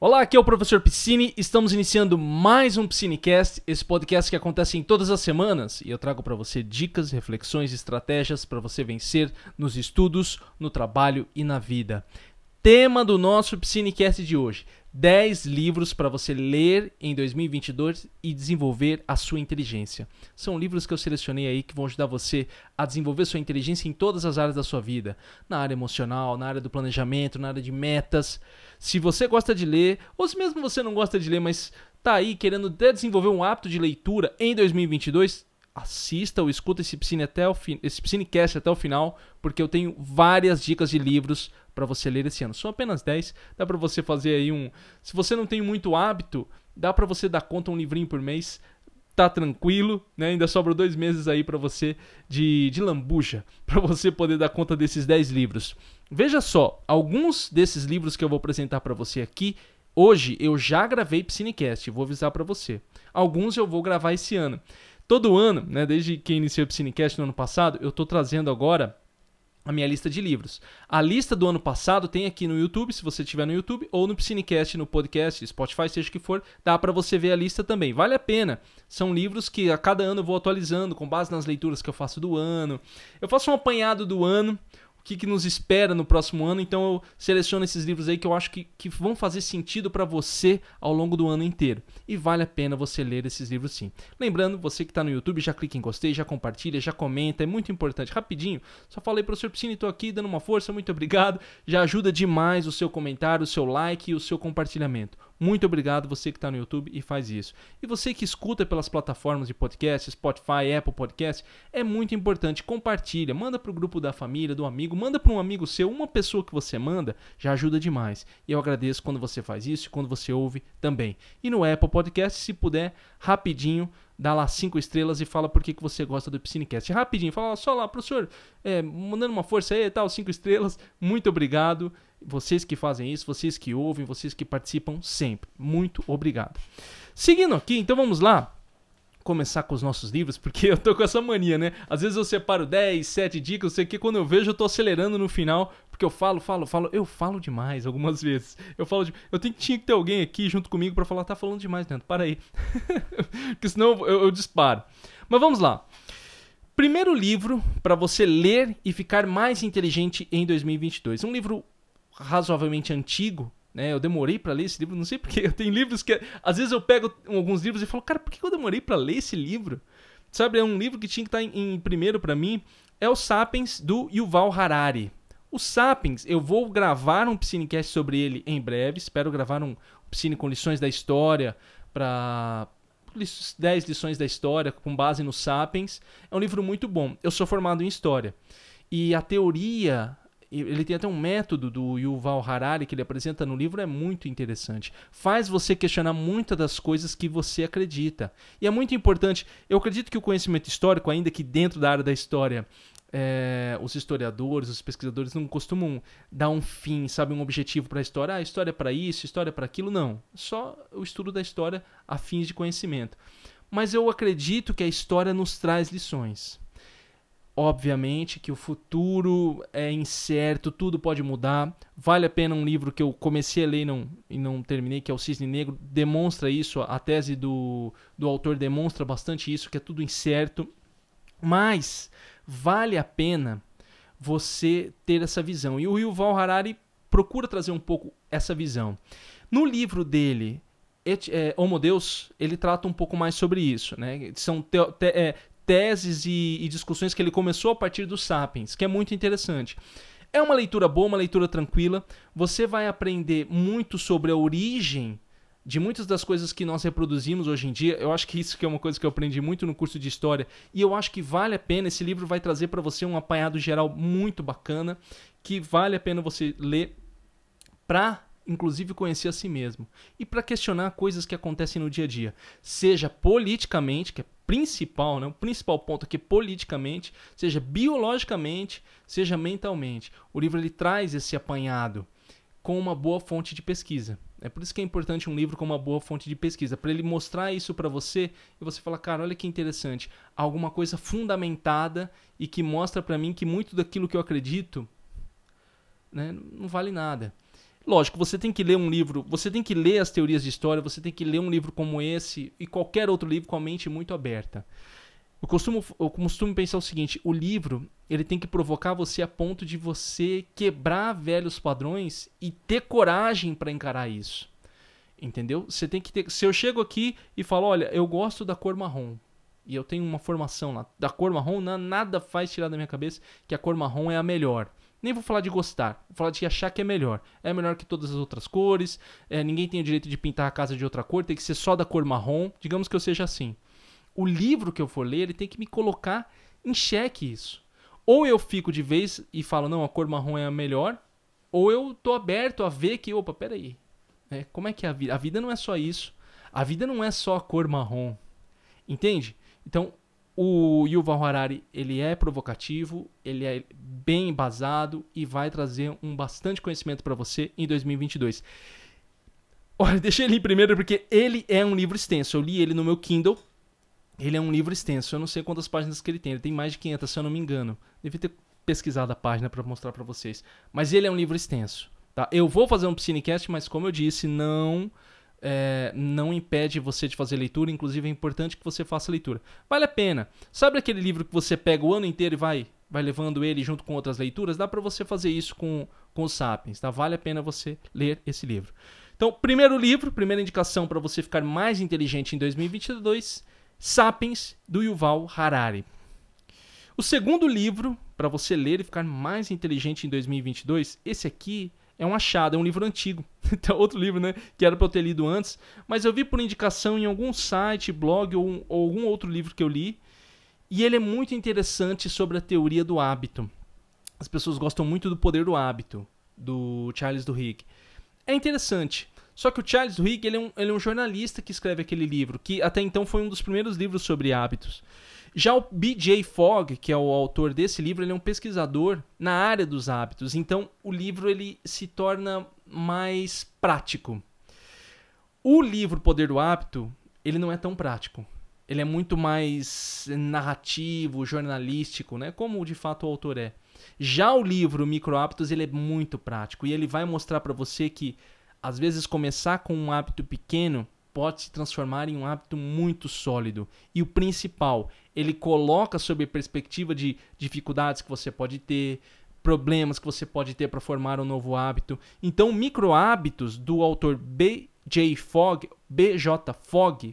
Olá, aqui é o Professor Piscine, estamos iniciando mais um Piscinecast, esse podcast que acontece em todas as semanas e eu trago para você dicas, reflexões e estratégias para você vencer nos estudos, no trabalho e na vida. Tema do nosso Piscinecast de hoje, 10 livros para você ler em 2022 e desenvolver a sua inteligência. São livros que eu selecionei aí que vão ajudar você a desenvolver sua inteligência em todas as áreas da sua vida. Na área emocional, na área do planejamento, na área de metas. Se você gosta de ler, ou se mesmo você não gosta de ler, mas tá aí querendo até desenvolver um hábito de leitura em 2022, assista ou escuta esse Piscinecast até o final, porque eu tenho várias dicas de livros para você ler esse ano. São apenas 10, dá para você fazer aí um... Se você não tem muito hábito, dá para você dar conta um livrinho por mês, tá tranquilo, né? Ainda sobram 2 meses aí para você de lambuja, para você poder dar conta desses 10 livros. Veja só, alguns desses livros que eu vou apresentar para você aqui, hoje eu já gravei Piscinecast, vou avisar para você. Alguns eu vou gravar esse ano. Todo ano, né, desde que iniciei o Piscinecast no ano passado, eu estou trazendo agora a minha lista de livros. A lista do ano passado tem aqui no YouTube, se você estiver no YouTube, ou no Piscinecast, no podcast, Spotify, seja o que for, dá para você ver a lista também. Vale a pena. São livros que a cada ano eu vou atualizando, com base nas leituras que eu faço do ano. Eu faço um apanhado do ano, o que nos espera no próximo ano, então eu seleciono esses livros aí que eu acho que vão fazer sentido para você ao longo do ano inteiro. E vale a pena você ler esses livros sim. Lembrando, você que está no YouTube, já clica em gostei, já compartilha, já comenta, é muito importante. Rapidinho, só falei para o Sr. Piscine, estou aqui dando uma força, muito obrigado. Já ajuda demais o seu comentário, o seu like e o seu compartilhamento. Muito obrigado você que está no YouTube e faz isso. E você que escuta pelas plataformas de podcast, Spotify, Apple Podcast, é muito importante. Compartilha, manda para o grupo da família, do amigo, manda para um amigo seu, uma pessoa que você manda, já ajuda demais. E eu agradeço quando você faz isso e quando você ouve também. E no Apple Podcast, se puder, rapidinho, dá lá 5 estrelas e fala por que você gosta do Piscinecast. Rapidinho, fala só lá, professor, mandando uma força aí, tal, 5 estrelas, muito obrigado. Vocês que fazem isso, vocês que ouvem, vocês que participam sempre. Muito obrigado. Seguindo aqui, então vamos lá começar com os nossos livros, porque eu tô com essa mania, né? Às vezes eu separo 10, 7 dicas, sei que quando eu vejo eu tô acelerando no final, porque eu falo demais algumas vezes. Tinha que ter alguém aqui junto comigo pra falar, tá falando demais, Leandro, para aí. Porque senão eu disparo. Mas vamos lá. Primeiro livro pra você ler e ficar mais inteligente em 2022. Um livro razoavelmente antigo, né? Eu demorei pra ler esse livro, não sei porque. Tem livros que às vezes eu pego alguns livros e falo, cara, por que eu demorei pra ler esse livro? Sabe, é um livro que tinha que estar em primeiro pra mim, é o Sapiens do Yuval Harari. O Sapiens, eu vou gravar um Piscinecast sobre ele em breve, espero gravar um Piscine com lições da história para 10 lições da história com base no Sapiens. É um livro muito bom. Eu sou formado em história e a teoria, ele tem até um método do Yuval Harari que ele apresenta no livro, é muito interessante. Faz você questionar muitas das coisas que você acredita. E é muito importante, eu acredito que o conhecimento histórico, ainda que dentro da área da história, os historiadores, os pesquisadores não costumam dar um fim, sabe, um objetivo para a história. Ah, história é para isso, história é para aquilo, não. Só o estudo da história a fins de conhecimento. Mas eu acredito que a história nos traz lições. Obviamente que o futuro é incerto, tudo pode mudar. Vale a pena um livro que eu comecei a ler e não terminei, que é o Cisne Negro. Demonstra isso, a tese do autor demonstra bastante isso, que é tudo incerto. Mas vale a pena você ter essa visão. E o Yuval Harari procura trazer um pouco essa visão. No livro dele, Homo Deus, ele trata um pouco mais sobre isso, né? São teses e discussões que ele começou a partir do Sapiens, que é muito interessante. É uma leitura boa, uma leitura tranquila. Você vai aprender muito sobre a origem de muitas das coisas que nós reproduzimos hoje em dia. Eu acho que isso que é uma coisa que eu aprendi muito no curso de História. E eu acho que vale a pena. Esse livro vai trazer para você um apanhado geral muito bacana, que vale a pena você ler para, inclusive, conhecer a si mesmo. E para questionar coisas que acontecem no dia a dia. Seja politicamente, que é principal, né? O principal ponto aqui é politicamente, seja biologicamente, seja mentalmente. O livro ele traz esse apanhado com uma boa fonte de pesquisa. É por isso que é importante um livro com uma boa fonte de pesquisa, para ele mostrar isso para você e você falar, cara, olha que interessante, alguma coisa fundamentada e que mostra para mim que muito daquilo que eu acredito, né, não vale nada. Lógico, você tem que ler um livro, você tem que ler as teorias de história, você tem que ler um livro como esse e qualquer outro livro com a mente muito aberta. Eu costumo pensar o seguinte, o livro ele tem que provocar você a ponto de você quebrar velhos padrões e ter coragem para encarar isso. Entendeu? Você tem que ter. Se eu chego aqui e falo, olha, eu gosto da cor marrom, e eu tenho uma formação lá da cor marrom, nada faz tirar da minha cabeça que a cor marrom é a melhor. Nem vou falar de gostar, vou falar de achar que é melhor. É melhor que todas as outras cores, ninguém tem o direito de pintar a casa de outra cor, tem que ser só da cor marrom, digamos que eu seja assim. O livro que eu for ler, ele tem que me colocar em xeque isso. Ou eu fico de vez e falo, não, a cor marrom é a melhor, ou eu tô aberto a ver que, opa, peraí, como é que é a vida? A vida não é só isso. A vida não é só a cor marrom. Entende? Então, o Yuval Harari, ele é provocativo, ele é bem embasado e vai trazer bastante conhecimento para você em 2022. Olha, deixei ele primeiro porque ele é um livro extenso. Eu li ele no meu Kindle. Ele é um livro extenso. Eu não sei quantas páginas que ele tem. Ele tem mais de 500, se eu não me engano. Devia ter pesquisado a página para mostrar para vocês. Mas ele é um livro extenso. Tá? Eu vou fazer um Psinecast, mas como eu disse, não impede você de fazer leitura. Inclusive é importante que você faça leitura. Vale a pena. Sabe aquele livro que você pega o ano inteiro e vai levando ele junto com outras leituras? Dá para você fazer isso com os Sapiens. Tá? Vale a pena você ler esse livro. Então, primeiro livro, primeira indicação para você ficar mais inteligente em 2022... Sapiens, do Yuval Harari. O segundo livro, para você ler e ficar mais inteligente em 2022, esse aqui é um achado, é um livro antigo. Então, outro livro, né, que era para eu ter lido antes, mas eu vi por indicação em algum site, blog ou algum outro livro que eu li, e ele é muito interessante sobre a teoria do hábito. As pessoas gostam muito do Poder do Hábito, do Charles Duhigg. É interessante. Só que o Charles Duhigg, ele é um jornalista que escreve aquele livro, que até então foi um dos primeiros livros sobre hábitos. Já o B.J. Fogg, que é o autor desse livro, ele é um pesquisador na área dos hábitos. Então, o livro ele se torna mais prático. O livro Poder do Hábito, ele não é tão prático. Ele é muito mais narrativo, jornalístico, né? Como de fato o autor é. Já o livro Micro Hábitos, ele é muito prático. E ele vai mostrar para você que às vezes começar com um hábito pequeno pode se transformar em um hábito muito sólido. E o principal, ele coloca sob a perspectiva de dificuldades que você pode ter, problemas que você pode ter para formar um novo hábito. Então, Micro Hábitos, do autor B.J. Fogg, B.J. Fogg,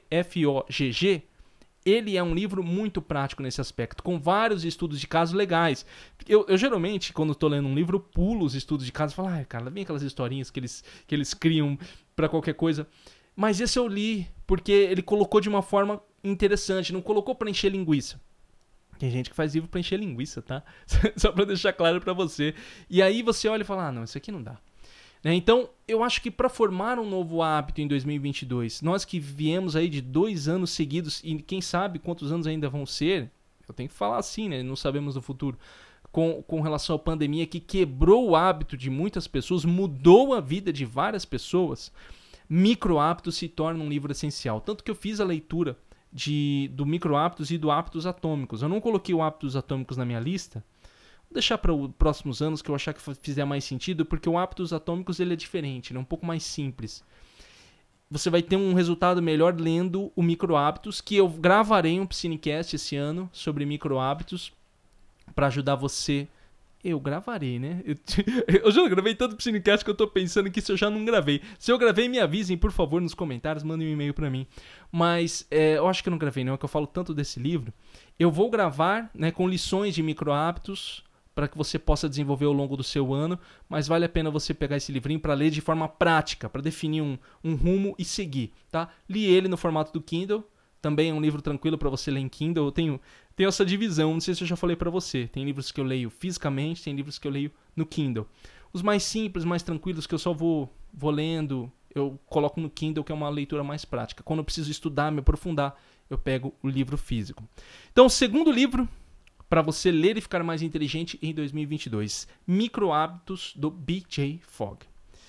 F-O-G-G, ele é um livro muito prático nesse aspecto, com vários estudos de casos legais. Eu geralmente, quando estou lendo um livro, eu pulo os estudos de casos e falo, cara, vem aquelas historinhas que eles criam para qualquer coisa. Mas esse eu li porque ele colocou de uma forma interessante, não colocou para encher linguiça. Tem gente que faz livro para encher linguiça, tá? Só para deixar claro para você. E aí você olha e fala, não, isso aqui não dá. Então, eu acho que para formar um novo hábito em 2022, nós que viemos aí de 2 anos seguidos, e quem sabe quantos anos ainda vão ser, eu tenho que falar assim, né? Não sabemos do futuro, com relação à pandemia que quebrou o hábito de muitas pessoas, mudou a vida de várias pessoas, Micro Hábitos se torna um livro essencial. Tanto que eu fiz a leitura do Micro Hábitos e do Hábitos Atômicos. Eu não coloquei o Hábitos Atômicos na minha lista, vou deixar para os próximos anos que eu achar que fizer mais sentido, porque o Hábitos Atômicos ele é diferente, ele é um pouco mais simples. Você vai ter um resultado melhor lendo o Micro Hábitos, que eu gravarei um Psinecast esse ano sobre Micro Hábitos para ajudar você. Eu gravarei, né? Eu já gravei tanto Psinecast que eu tô pensando que se eu já não gravei. Se eu gravei, me avisem, por favor, nos comentários, mandem um e-mail para mim. Mas eu acho que eu não gravei, não, é que eu falo tanto desse livro. Eu vou gravar, né, com lições de Micro Hábitos, para que você possa desenvolver ao longo do seu ano, mas vale a pena você pegar esse livrinho para ler de forma prática, para definir um rumo e seguir, tá? Li ele no formato do Kindle, também é um livro tranquilo para você ler em Kindle. Eu tenho essa divisão, não sei se eu já falei para você, tem livros que eu leio fisicamente, tem livros que eu leio no Kindle. Os mais simples, mais tranquilos, que eu só vou lendo, eu coloco no Kindle, que é uma leitura mais prática. Quando eu preciso estudar, me aprofundar, eu pego o livro físico. Então, o segundo livro para você ler e ficar mais inteligente em 2022. Micro Hábitos, do B.J. Fogg.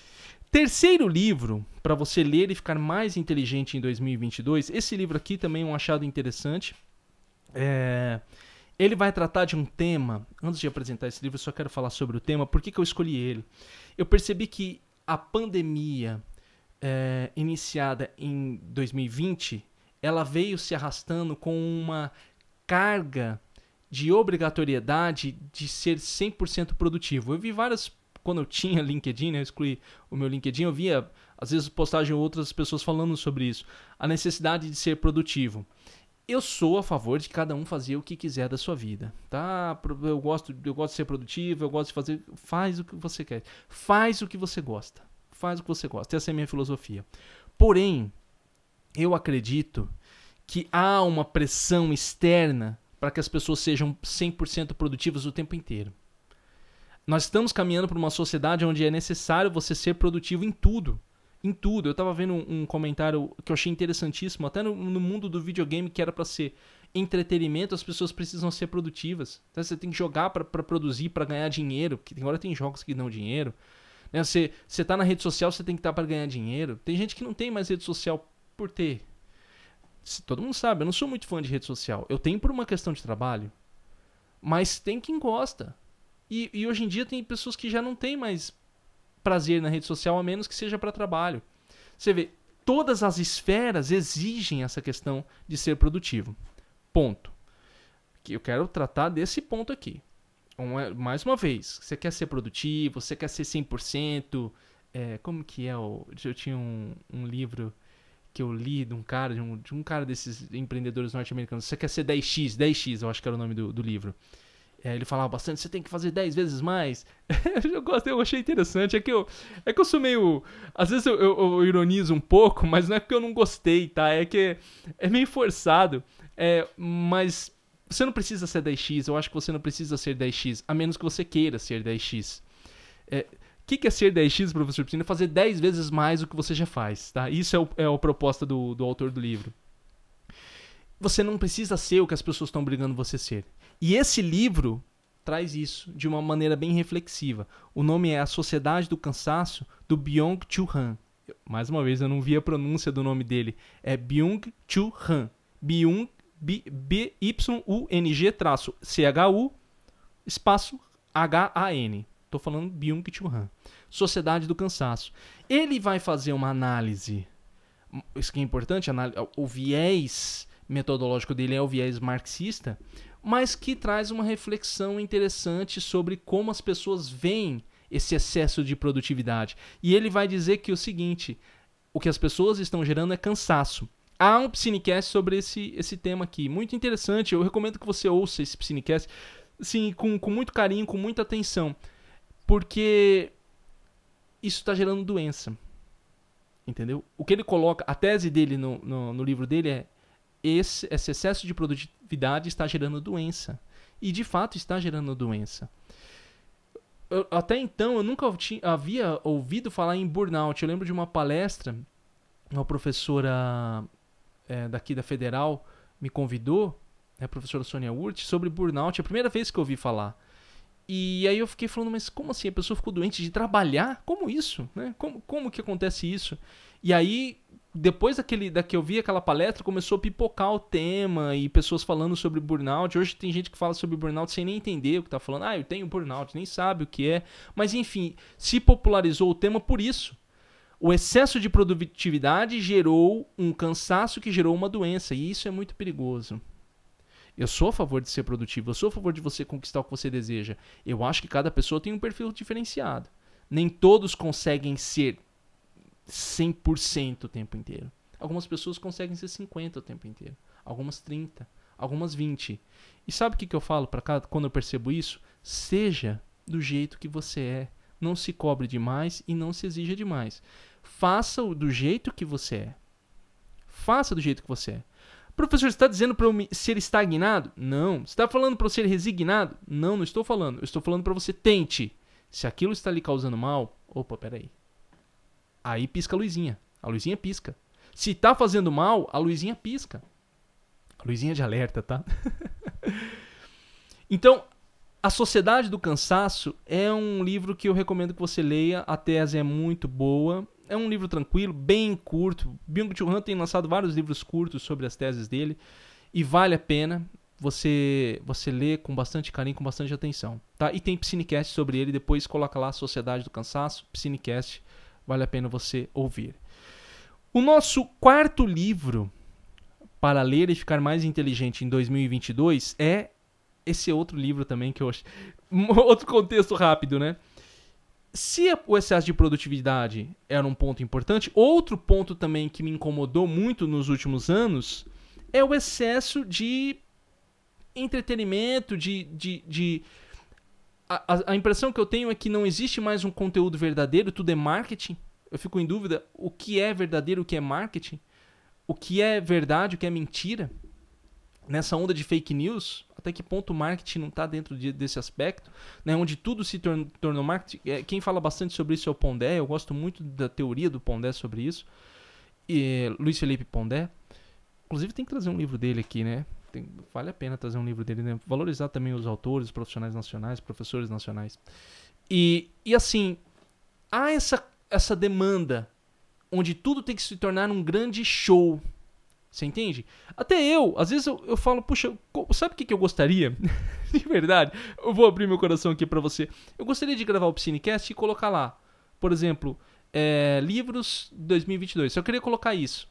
Terceiro livro para você ler e ficar mais inteligente em 2022. Esse livro aqui também é um achado interessante. Ele vai tratar de um tema. Antes de apresentar esse livro, eu só quero falar sobre o tema. Por que eu escolhi ele? Eu percebi que a pandemia iniciada em 2020, ela veio se arrastando com uma carga de obrigatoriedade de ser 100% produtivo. Eu vi várias, quando eu tinha LinkedIn, né, eu excluí o meu LinkedIn, eu via, às vezes, postagem de outras pessoas falando sobre isso, a necessidade de ser produtivo. Eu sou a favor de cada um fazer o que quiser da sua vida, tá? Eu gosto de ser produtivo, eu gosto de fazer... Faz o que você quer. Faz o que você gosta. Faz o que você gosta. Essa é a minha filosofia. Porém, eu acredito que há uma pressão externa para que as pessoas sejam 100% produtivas o tempo inteiro. Nós estamos caminhando para uma sociedade onde é necessário você ser produtivo em tudo. Em tudo. Eu estava vendo um comentário que eu achei interessantíssimo, até no mundo do videogame, que era para ser entretenimento, as pessoas precisam ser produtivas. Então, você tem que jogar para produzir, para ganhar dinheiro, porque agora tem jogos que dão dinheiro. Né? Você está na rede social, você tem que estar para ganhar dinheiro. Tem gente que não tem mais rede social por ter. Todo mundo sabe, eu não sou muito fã de rede social. Eu tenho por uma questão de trabalho, mas tem quem gosta. E hoje em dia tem pessoas que já não têm mais prazer na rede social, a menos que seja para trabalho. Você vê, todas as esferas exigem essa questão de ser produtivo. Ponto. Eu quero tratar desse ponto aqui. Mais uma vez, você quer ser produtivo, você quer ser 100%. Como que é? Eu tinha um livro que eu li de um cara desses empreendedores norte-americanos. Você quer ser 10x, eu acho que era o nome do livro. Ele falava bastante, você tem que fazer 10 vezes mais. Eu achei interessante. É que eu sou meio... Às vezes eu ironizo um pouco, mas não é porque eu não gostei, tá? É que é meio forçado. Mas você não precisa ser 10x. Eu acho que você não precisa ser 10x, a menos que você queira ser 10x. O que é ser 10x, professor Piscina? Fazer 10 vezes mais do que você já faz, tá? Isso é a proposta do autor do livro. Você não precisa ser o que as pessoas estão brigando você ser. E esse livro traz isso de uma maneira bem reflexiva. O nome é A Sociedade do Cansaço, do Byung-Chul Han. Mais uma vez, eu não vi a pronúncia do nome dele. É Byung-Chul Han. Byung, B-Y-U-N-G, C-H-U, espaço H-A-N. Estou falando Byung-Chul Han. Sociedade do Cansaço. Ele vai fazer uma análise. Isso que é importante, o viés metodológico dele é o viés marxista, mas que traz uma reflexão interessante sobre como as pessoas veem esse excesso de produtividade. E ele vai dizer que o seguinte, o que as pessoas estão gerando é cansaço. Há um Psinecast sobre esse tema aqui, muito interessante, eu recomendo que você ouça esse Psinecast assim, com muito carinho, com muita atenção, porque isso está gerando doença. Entendeu? O que ele coloca, a tese dele no livro dele é esse excesso de produtividade está gerando doença. E de fato está gerando doença. Até então eu nunca havia ouvido falar em burnout. Eu lembro de uma palestra, uma professora daqui da Federal me convidou, a professora Sônia Urte, sobre burnout. É a primeira vez que eu ouvi falar. E aí eu fiquei falando, mas como assim? A pessoa ficou doente de trabalhar? Como isso? Né? Como que acontece isso? E aí, depois que eu vi aquela palestra, começou a pipocar o tema e pessoas falando sobre burnout. Hoje tem gente que fala sobre burnout sem nem entender o que está falando. Eu tenho burnout, nem sabe o que é. Mas enfim, se popularizou o tema por isso. O excesso de produtividade gerou um cansaço que gerou uma doença. E isso é muito perigoso. Eu sou a favor de ser produtivo, eu sou a favor de você conquistar o que você deseja. Eu acho que cada pessoa tem um perfil diferenciado. Nem todos conseguem ser 100% o tempo inteiro. Algumas pessoas conseguem ser 50% o tempo inteiro. Algumas 30%, algumas 20%. E sabe o que eu falo para cada quando eu percebo isso? Seja do jeito que você é. Não se cobre demais e não se exija demais. Faça-o do jeito que você é. Faça do jeito que você é. Professor, você está dizendo para eu ser estagnado? Não. Você está falando para eu ser resignado? Não, não estou falando. Eu estou falando para você tente. Se aquilo está lhe causando mal, peraí. Aí pisca a luzinha. A luzinha pisca. Se está fazendo mal, a luzinha pisca. A luzinha de alerta, tá? Então, A Sociedade do Cansaço é um livro que eu recomendo que você leia. A tese é muito boa. É um livro tranquilo, bem curto. Byung-Chul Han tem lançado vários livros curtos sobre as teses dele. E vale a pena você ler com bastante carinho, com bastante atenção. Tá? E tem Psinecast sobre ele. Depois coloca lá Sociedade do Cansaço, Psinecast. Vale a pena você ouvir. O nosso quarto livro para ler e ficar mais inteligente em 2022 é esse outro livro também que eu acho... Outro contexto rápido, né? Se o excesso de produtividade era um ponto importante, outro ponto também que me incomodou muito nos últimos anos é o excesso de entretenimento, a impressão que eu tenho é que não existe mais um conteúdo verdadeiro, tudo é marketing. Eu fico em dúvida o que é verdadeiro, o que é marketing, o que é verdade, o que é mentira. Nessa onda de fake news, até que ponto o marketing não está dentro desse aspecto, né, onde tudo se tornou marketing. Quem fala bastante sobre isso é o Pondé, eu gosto muito da teoria do Pondé sobre isso, Luiz Felipe Pondé. Inclusive tem que trazer um livro dele aqui, né? Vale a pena trazer um livro dele, né? Valorizar também os autores, os profissionais nacionais, professores nacionais. E assim, há essa demanda onde tudo tem que se tornar um grande show. Você entende? Até às vezes eu falo, puxa, sabe o que eu gostaria? De verdade, eu vou abrir meu coração aqui pra você. Eu gostaria de gravar o Psinecast e colocar lá, por exemplo, livros 2022. Eu queria colocar isso.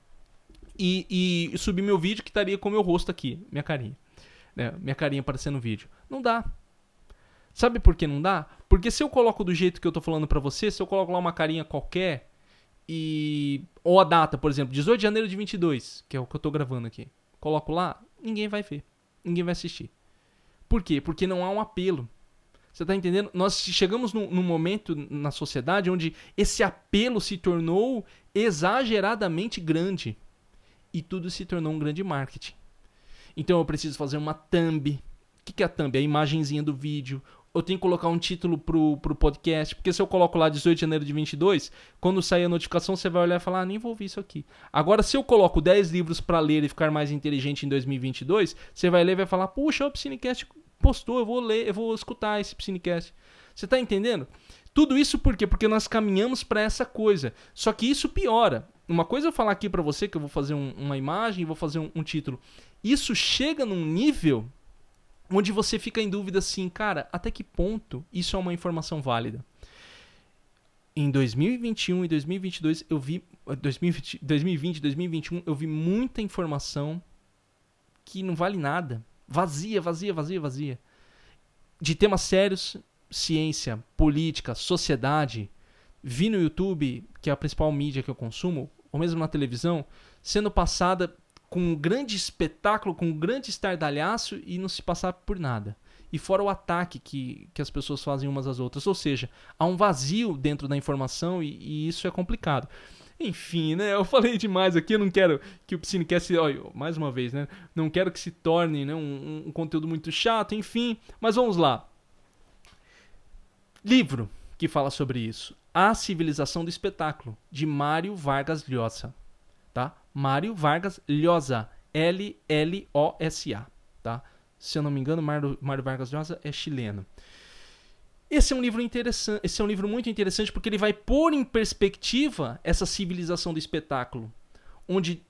E subir meu vídeo que estaria com o meu rosto aqui, minha carinha. Né? Minha carinha aparecendo no vídeo. Não dá. Sabe por que não dá? Porque se eu coloco do jeito que eu tô falando pra você, se eu coloco lá uma carinha qualquer... Ou a data, por exemplo, 18 de janeiro de 22, que é o que eu tô gravando aqui. Coloco lá, ninguém vai ver. Ninguém vai assistir. Por quê? Porque não há um apelo. Você tá entendendo? Nós chegamos num momento na sociedade onde esse apelo se tornou exageradamente grande. E tudo se tornou um grande marketing. Então eu preciso fazer uma thumb. O que é a thumb? É a imagenzinha do vídeo. Eu tenho que colocar um título pro podcast, porque se eu coloco lá 18 de janeiro de 22, quando sair a notificação você vai olhar e falar, nem vou ouvir isso aqui. Agora, se eu coloco 10 livros para ler e ficar mais inteligente em 2022, você vai ler e vai falar, puxa, o Psinecast postou, eu vou ler, eu vou escutar esse Psinecast. Você tá entendendo? Tudo isso por quê? Porque nós caminhamos para essa coisa. Só que isso piora. Uma coisa eu falar aqui para você, que eu vou fazer uma imagem, vou fazer um título. Isso chega num nível... onde você fica em dúvida assim, cara, até que ponto isso é uma informação válida? Em 2021 e 2022, eu vi... 2020, 2021, eu vi muita informação que não vale nada. Vazia. De temas sérios, ciência, política, sociedade. Vi no YouTube, que é a principal mídia que eu consumo, ou mesmo na televisão, sendo passada... com um grande espetáculo, com um grande estardalhaço e não se passar por nada. E fora o ataque que as pessoas fazem umas às outras. Ou seja, há um vazio dentro da informação e isso é complicado. Enfim, né? Eu falei demais aqui, eu não quero que o Psinecast, mais uma vez, né? Não quero que se torne, né, um conteúdo muito chato, enfim. Mas vamos lá. Livro que fala sobre isso. A Civilização do Espetáculo, de Mário Vargas Llosa. Tá? Mário Vargas Llosa, L-L-O-S-A, tá? Se eu não me engano, Mário Vargas Llosa é chileno. Esse é um livro interessante, esse é um livro muito interessante porque ele vai pôr em perspectiva essa civilização do espetáculo, onde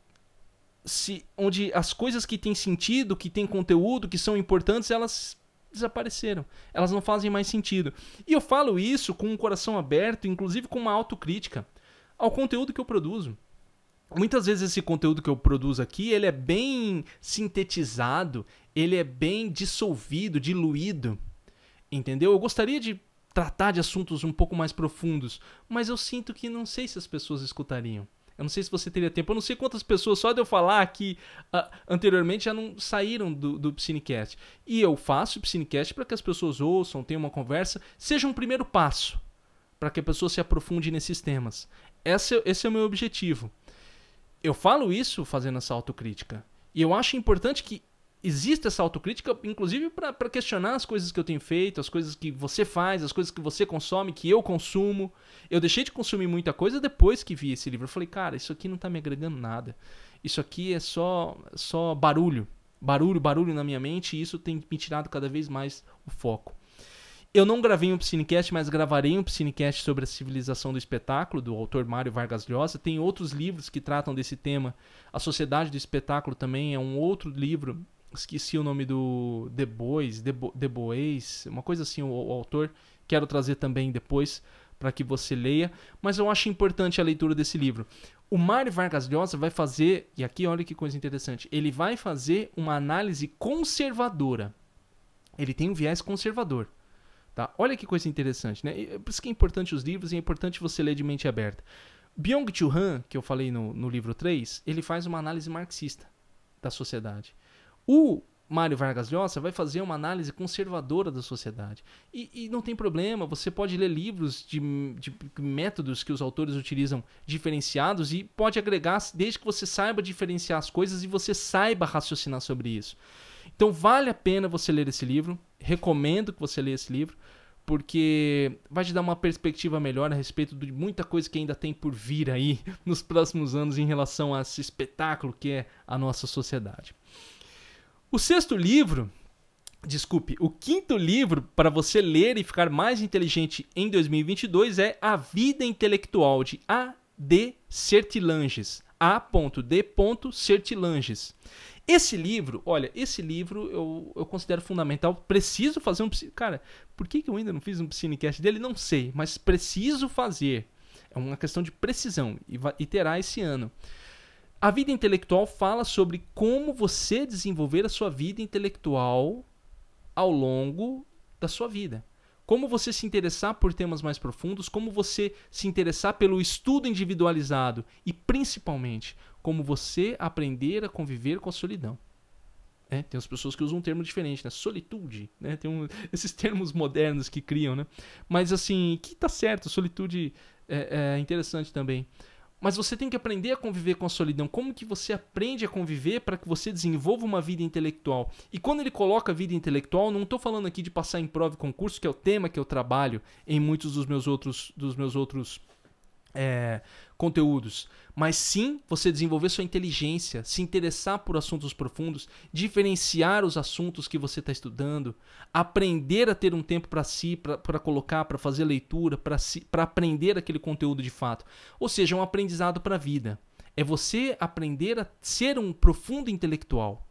as coisas que têm sentido, que têm conteúdo, que são importantes, elas desapareceram. Elas não fazem mais sentido. E eu falo isso com um coração aberto, inclusive com uma autocrítica ao conteúdo que eu produzo. Muitas vezes esse conteúdo que eu produzo aqui, ele é bem sintetizado, ele é bem dissolvido, diluído, entendeu? Eu gostaria de tratar de assuntos um pouco mais profundos, mas eu sinto que não sei se as pessoas escutariam. Eu não sei se você teria tempo, eu não sei quantas pessoas, só de eu falar aqui anteriormente, já não saíram do Psinecast. E eu faço o Psinecast para que as pessoas ouçam, tenham uma conversa, seja um primeiro passo para que a pessoa se aprofunde nesses temas. Esse é o meu objetivo. Eu falo isso fazendo essa autocrítica. E eu acho importante que exista essa autocrítica, inclusive para questionar as coisas que eu tenho feito, as coisas que você faz, as coisas que você consome, que eu consumo. Eu deixei de consumir muita coisa depois que vi esse livro. Eu falei, cara, isso aqui não tá me agregando nada. Isso aqui é só barulho. Barulho na minha mente, e isso tem me tirado cada vez mais o foco. Eu não gravei um Psinecast, mas gravarei um Psinecast sobre a civilização do espetáculo, do autor Mário Vargas Llosa. Tem outros livros que tratam desse tema. A Sociedade do Espetáculo também é um outro livro. Esqueci o nome do The Boys, uma coisa assim, o autor. Quero trazer também depois para que você leia, mas eu acho importante a leitura desse livro. O Mário Vargas Llosa vai fazer, e aqui olha que coisa interessante, ele vai fazer uma análise conservadora. Ele tem um viés conservador. Tá? Olha que coisa interessante, né? Por isso que é importante os livros e é importante você ler de mente aberta. Byung-Chul Han, que eu falei no livro 3, ele faz uma análise marxista da sociedade. O Mário Vargas Llosa vai fazer uma análise conservadora da sociedade. E não tem problema, você pode ler livros de métodos que os autores utilizam diferenciados e pode agregar, desde que você saiba diferenciar as coisas e você saiba raciocinar sobre isso. Então vale a pena você ler esse livro, recomendo que você leia esse livro, porque vai te dar uma perspectiva melhor a respeito de muita coisa que ainda tem por vir aí nos próximos anos em relação a esse espetáculo que é a nossa sociedade. O quinto livro para você ler e ficar mais inteligente em 2022 é A Vida Intelectual, de A.D. Sertilanges. A.D. Sertilanges. Esse livro eu considero fundamental. Preciso fazer um... Cara, por que eu ainda não fiz um Psinecast dele? Não sei, mas preciso fazer. É uma questão de precisão e terá esse ano. A vida intelectual fala sobre como você desenvolver a sua vida intelectual ao longo da sua vida. Como você se interessar por temas mais profundos, como você se interessar pelo estudo individualizado e, principalmente, como você aprender a conviver com a solidão. Tem as pessoas que usam um termo diferente, né? Solitude, né? Tem esses termos modernos que criam, né? Mas, assim, que tá certo, solitude é interessante também. Mas você tem que aprender a conviver com a solidão. Como que você aprende a conviver para que você desenvolva uma vida intelectual? E quando ele coloca vida intelectual, não estou falando aqui de passar em prova e concurso, que é o tema que eu trabalho em muitos dos meus outros conteúdos. Mas sim, você desenvolver sua inteligência, se interessar por assuntos profundos, diferenciar os assuntos que você está estudando, aprender a ter um tempo para si, para colocar, para fazer leitura, para aprender aquele conteúdo de fato. Ou seja, um aprendizado para a vida. É você aprender a ser um profundo intelectual.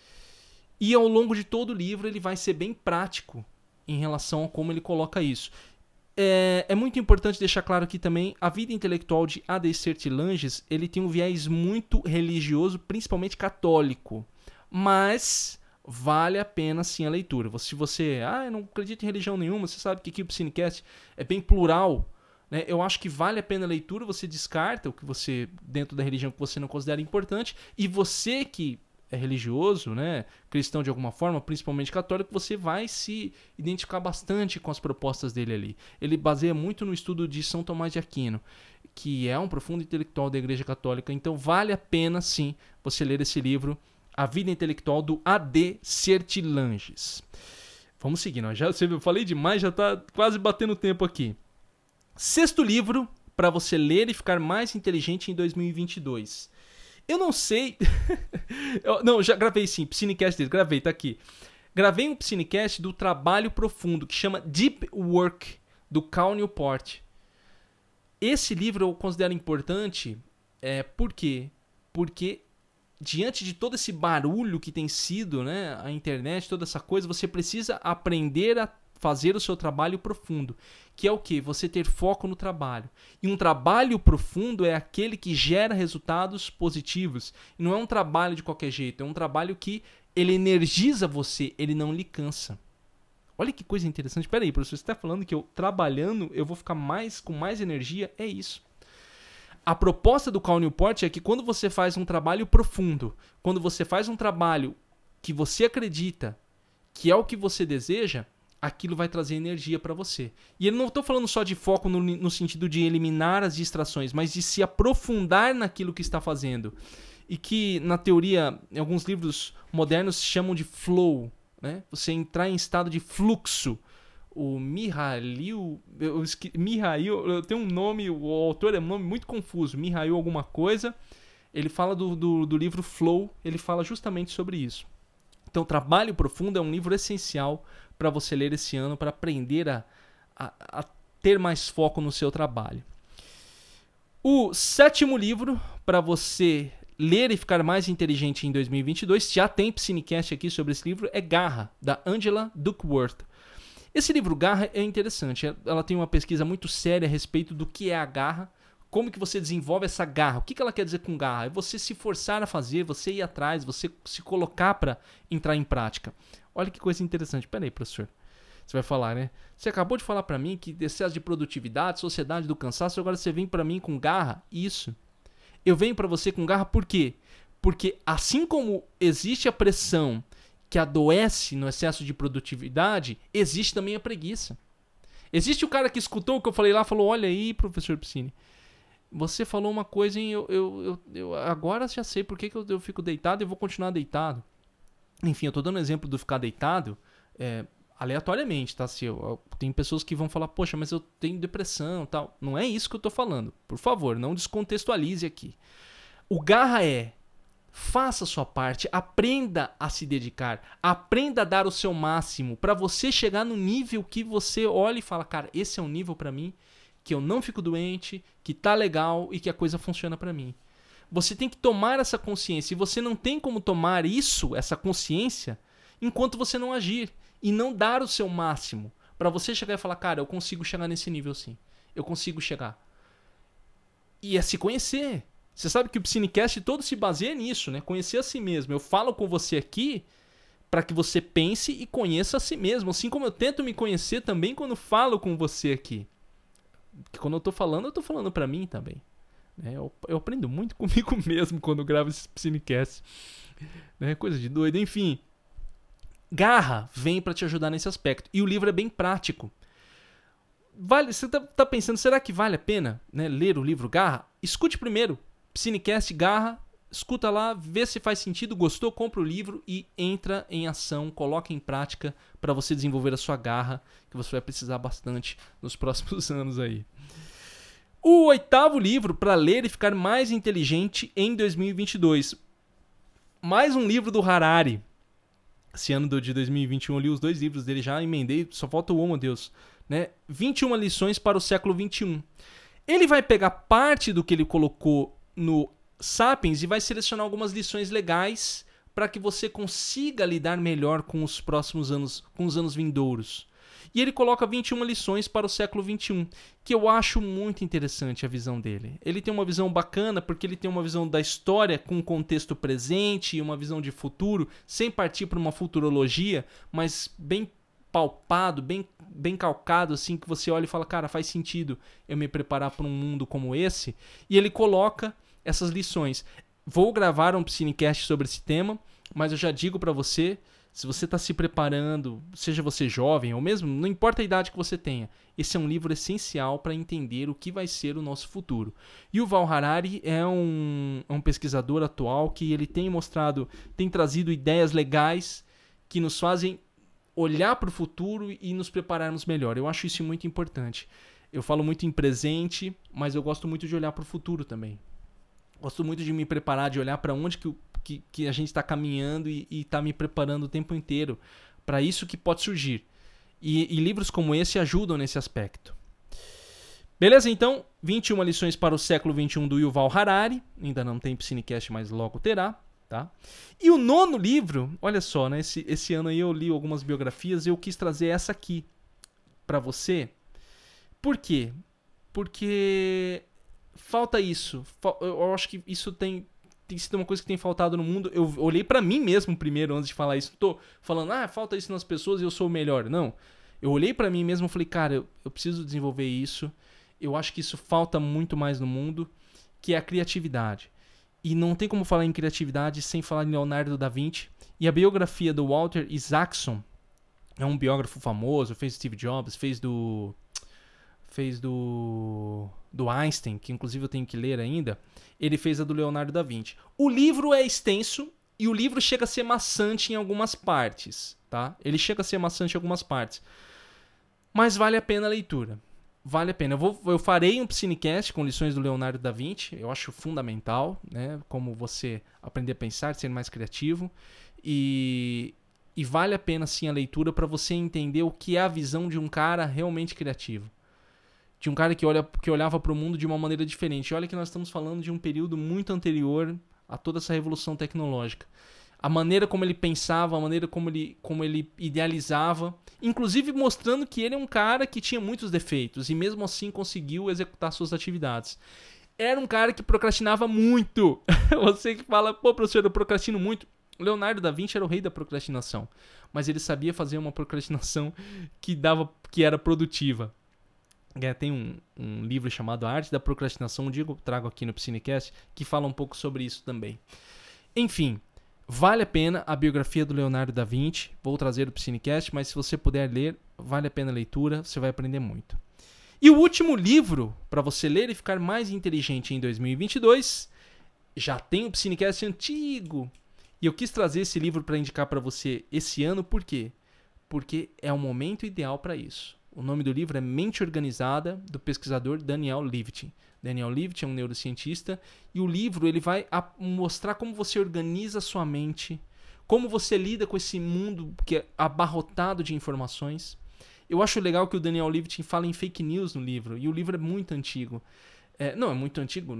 E ao longo de todo o livro ele vai ser bem prático em relação a como ele coloca isso. É muito importante deixar claro aqui também, a vida intelectual de A.D. Sertilanges, ele tem um viés muito religioso, principalmente católico, mas vale a pena sim a leitura. Se você não acredita em religião nenhuma, você sabe que aqui o Psinecast é bem plural, né? Eu acho que vale a pena a leitura, você descarta o que você, dentro da religião que você não considera importante, e você que é religioso, né, cristão de alguma forma, principalmente católico, você vai se identificar bastante com as propostas dele ali. Ele baseia muito no estudo de São Tomás de Aquino, que é um profundo intelectual da Igreja Católica, então vale a pena sim você ler esse livro, A Vida Intelectual, do A.D. Sertilanges. Vamos seguindo, eu falei demais, já está quase batendo tempo aqui. Sexto livro para você ler e ficar mais inteligente em 2022. Eu não sei... já gravei sim, Psinecast dele, gravei, tá aqui. Gravei um Psinecast do Trabalho Profundo, que chama Deep Work, do Cal Newport. Esse livro eu considero importante, por quê? Porque diante de todo esse barulho que tem sido, né, a internet, toda essa coisa, você precisa aprender a fazer o seu trabalho profundo, que é o quê? Você ter foco no trabalho. E um trabalho profundo é aquele que gera resultados positivos. E não é um trabalho de qualquer jeito, é um trabalho que ele energiza você, ele não lhe cansa. Olha que coisa interessante. Espera aí, professor, você está falando que eu trabalhando eu vou ficar com mais energia? É isso. A proposta do Cal Newport é que quando você faz um trabalho profundo, quando você faz um trabalho que você acredita que é o que você deseja, aquilo vai trazer energia para você. E eu não estou falando só de foco no sentido de eliminar as distrações, mas de se aprofundar naquilo que está fazendo. E que, na teoria, em alguns livros modernos chamam de flow, né? Você entrar em estado de fluxo. O Mihail, eu tenho um nome, o autor é um nome muito confuso, Mihail alguma coisa. Ele fala do livro Flow, ele fala justamente sobre isso. Então, Trabalho Profundo é um livro essencial para você ler esse ano, para aprender a ter mais foco no seu trabalho. O sétimo livro para você ler e ficar mais inteligente em 2022, já tem Psinecast aqui sobre esse livro, é Garra, da Angela Duckworth. Esse livro Garra é interessante. Ela tem uma pesquisa muito séria a respeito do que é a garra, como que você desenvolve essa garra. O que ela quer dizer com garra? É você se forçar a fazer, você ir atrás, você se colocar para entrar em prática. Olha que coisa interessante. Pera aí, professor. Você vai falar, né? Você acabou de falar para mim que excesso de produtividade, sociedade do cansaço, agora você vem para mim com garra? Isso. Eu venho para você com garra por quê? Porque assim como existe a pressão que adoece no excesso de produtividade, existe também a preguiça. Existe o cara que escutou o que eu falei lá, falou, olha aí, professor Piscine, você falou uma coisa e eu agora já sei por que eu fico deitado e vou continuar deitado. Enfim, eu tô dando exemplo do ficar deitado aleatoriamente, tá? Tem pessoas que vão falar, poxa, mas eu tenho depressão e tal. Não é isso que eu tô falando. Por favor, não descontextualize aqui. O garra faça a sua parte, aprenda a se dedicar, aprenda a dar o seu máximo para você chegar no nível que você olha e fala, cara, esse é um nível para mim que eu não fico doente, que tá legal e que a coisa funciona para mim. Você tem que tomar essa consciência e você não tem como tomar essa consciência, enquanto você não agir e não dar o seu máximo para você chegar e falar, cara, eu consigo chegar nesse nível sim, eu consigo chegar. E é se conhecer. Você sabe que o Piscinecast todo se baseia nisso, né? Conhecer a si mesmo. Eu falo com você aqui para que você pense e conheça a si mesmo. Assim como eu tento me conhecer também quando falo com você aqui. Porque quando eu tô falando para mim também. Né? Eu aprendo muito comigo mesmo quando eu gravo esse Piscinecast. Né? Coisa de doido. Enfim, garra vem para te ajudar nesse aspecto. E o livro é bem prático. Você tá pensando, será que vale a pena, né, ler o livro Garra? Escute primeiro. Piscinecast Garra, escuta lá, vê se faz sentido, gostou, compra o livro e entra em ação, coloca em prática para você desenvolver a sua garra, que você vai precisar bastante nos próximos anos aí. O 8º livro para ler e ficar mais inteligente em 2022. Mais um livro do Harari. Esse ano de 2021 eu li os 2 livros dele, já emendei, só falta o Homo Deus. Né? 21 lições para o século 21. Ele vai pegar parte do que ele colocou no Sapiens e vai selecionar algumas lições legais para que você consiga lidar melhor com os próximos anos, com os anos vindouros. E ele coloca 21 lições para o século 21, que eu acho muito interessante a visão dele. Ele tem uma visão bacana porque ele tem uma visão da história com um contexto presente e uma visão de futuro, sem partir para uma futurologia, mas bem palpado, bem calcado, assim, que você olha e fala, cara, faz sentido eu me preparar para um mundo como esse. E ele coloca essas lições. Vou gravar um Piscinecast sobre esse tema, mas eu já digo para você, se você está se preparando, seja você jovem ou mesmo, não importa a idade que você tenha, esse é um livro essencial para entender o que vai ser o nosso futuro. E o Yuval Harari é um pesquisador atual que ele tem trazido ideias legais que nos fazem olhar para o futuro e nos prepararmos melhor. Eu acho isso muito importante. Eu falo muito em presente, mas eu gosto muito de olhar para o futuro também. Gosto muito de me preparar, de olhar para onde que a gente está caminhando e está me preparando o tempo inteiro para isso que pode surgir. E livros como esse ajudam nesse aspecto. Beleza? Então, 21 lições para o século 21 do Yuval Harari. Ainda não tem Piscinecast, mas logo terá. Tá? E o 9º livro, olha só, né? Esse ano aí eu li algumas biografias e eu quis trazer essa aqui para você. Por quê? Porque falta isso. Eu acho que isso tem sido uma coisa que tem faltado no mundo. Eu olhei para mim mesmo primeiro antes de falar isso. Tô falando, falta isso nas pessoas e eu sou o melhor. Não. Eu olhei para mim mesmo e falei, cara, eu preciso desenvolver isso. Eu acho que isso falta muito mais no mundo, que é a criatividade. E não tem como falar em criatividade sem falar em Leonardo da Vinci. E a biografia do Walter Isaacson, é um biógrafo famoso, fez Steve Jobs, fez do Einstein, que inclusive eu tenho que ler ainda. Ele fez a do Leonardo da Vinci. O livro é extenso e o livro chega a ser maçante em algumas partes. Tá? Ele chega a ser maçante em algumas partes. Mas vale a pena a leitura. Vale a pena. Eu farei um Piscinecast com lições do Leonardo da Vinci. Eu acho fundamental, né? Como você aprender a pensar, ser mais criativo. E vale a pena sim a leitura para você entender o que é a visão de um cara realmente criativo. De um cara que olhava para o mundo de uma maneira diferente. E olha que nós estamos falando de um período muito anterior a toda essa revolução tecnológica. a maneira como ele pensava, a maneira como ele idealizava, inclusive mostrando que ele é um cara que tinha muitos defeitos e mesmo assim conseguiu executar suas atividades. Era um cara que procrastinava muito. Você que fala, pô, professor, eu procrastino muito. Leonardo da Vinci era o rei da procrastinação, mas ele sabia fazer uma procrastinação que era produtiva. Tem um livro chamado A Arte da Procrastinação, um dia eu trago aqui no Psinecast, que fala um pouco sobre isso também. Enfim, vale a pena a biografia do Leonardo da Vinci, vou trazer o Psinecast, mas se você puder ler, vale a pena a leitura, você vai aprender muito. E o último livro para você ler e ficar mais inteligente em 2022, já tem o Psinecast antigo, e eu quis trazer esse livro para indicar para você esse ano, por quê? Porque é o momento ideal para isso. O nome do livro é Mente Organizada, do pesquisador Daniel Levitin. Daniel Levitin é um neurocientista e o livro ele vai mostrar como você organiza a sua mente, como você lida com esse mundo que é abarrotado de informações. Eu acho legal que o Daniel Levitin fala em fake news no livro, e o livro é muito antigo. Não, é muito antigo,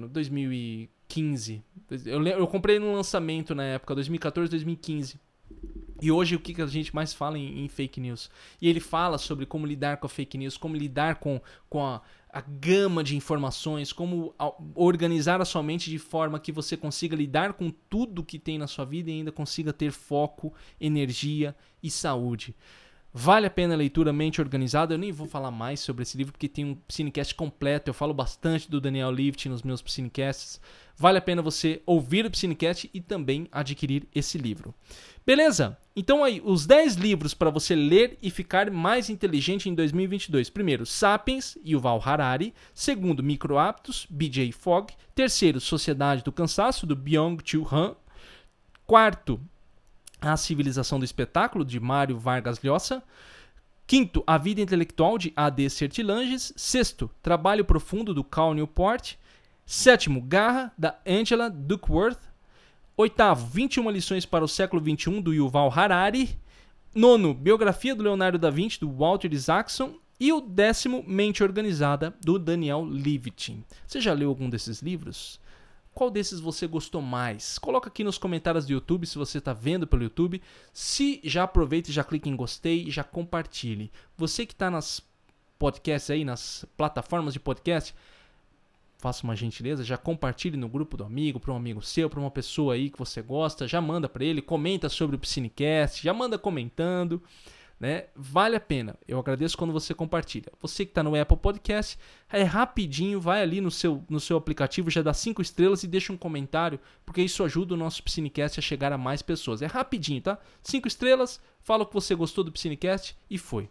2015. Eu comprei no lançamento na época, 2014, 2015. E hoje o que a gente mais fala em fake news? E ele fala sobre como lidar com a fake news, como lidar com a gama de informações, como organizar a sua mente de forma que você consiga lidar com tudo que tem na sua vida e ainda consiga ter foco, energia e saúde. Vale a pena a leitura Mente Organizada. Eu nem vou falar mais sobre esse livro porque tem um Psinecast completo. Eu falo bastante do Daniel Levitin nos meus Psinecasts. Vale a pena você ouvir o Psinecast e também adquirir esse livro. Beleza? Então aí, os 10 livros para você ler e ficar mais inteligente em 2022. Primeiro, Sapiens, Yuval Harari. Segundo, Microhábitos, B.J. Fogg. Terceiro, Sociedade do Cansaço, do Byung-Chul Han. Quarto, A Civilização do Espetáculo, de Mário Vargas Llosa. Quinto, A Vida Intelectual, de A.D. Sertilanges. Sexto, Trabalho Profundo, do Cal Newport. Sétimo, Garra, da Angela Duckworth. Oitavo, 21 lições para o século XXI, do Yuval Harari. Nono, Biografia do Leonardo da Vinci, do Walter Isaacson. E o 10º, Mente Organizada, do Daniel Levitin. Você já leu algum desses livros? Qual desses você gostou mais? Coloca aqui nos comentários do YouTube se você está vendo pelo YouTube. Se já aproveita e já clica em gostei e já compartilhe. Você que está nas podcasts aí, nas plataformas de podcast, faça uma gentileza, já compartilhe no grupo do amigo, para um amigo seu, para uma pessoa aí que você gosta, já manda para ele, comenta sobre o Psinecast, já manda comentando, né? Vale a pena, eu agradeço quando você compartilha. Você que está no Apple Podcast, é rapidinho, vai ali no seu aplicativo, já dá 5 estrelas e deixa um comentário, porque isso ajuda o nosso Psinecast a chegar a mais pessoas. É rapidinho, tá? 5 estrelas, fala que você gostou do Psinecast e foi.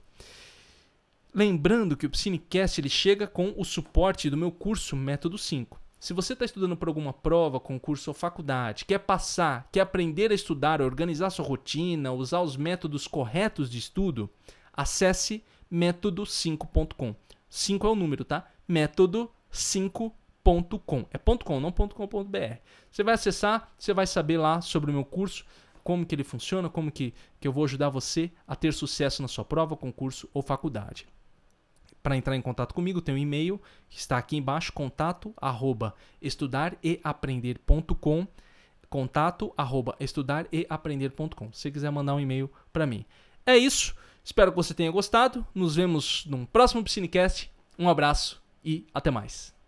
Lembrando que o Psinecast ele chega com o suporte do meu curso Método 5. Se você está estudando para alguma prova, concurso ou faculdade, quer passar, quer aprender a estudar, organizar sua rotina, usar os métodos corretos de estudo, acesse método5.com. 5 é o número, tá? método5.com. É .com, não .com.br. Você vai acessar, você vai saber lá sobre o meu curso, como que ele funciona, como que eu vou ajudar você a ter sucesso na sua prova, concurso ou faculdade. Para entrar em contato comigo, tem um e-mail que está aqui embaixo, contato@estudareaprender.com, contato@estudareaprender.com. Se você quiser mandar um e-mail para mim. É isso, espero que você tenha gostado. Nos vemos num próximo Psinecast. Um abraço e até mais.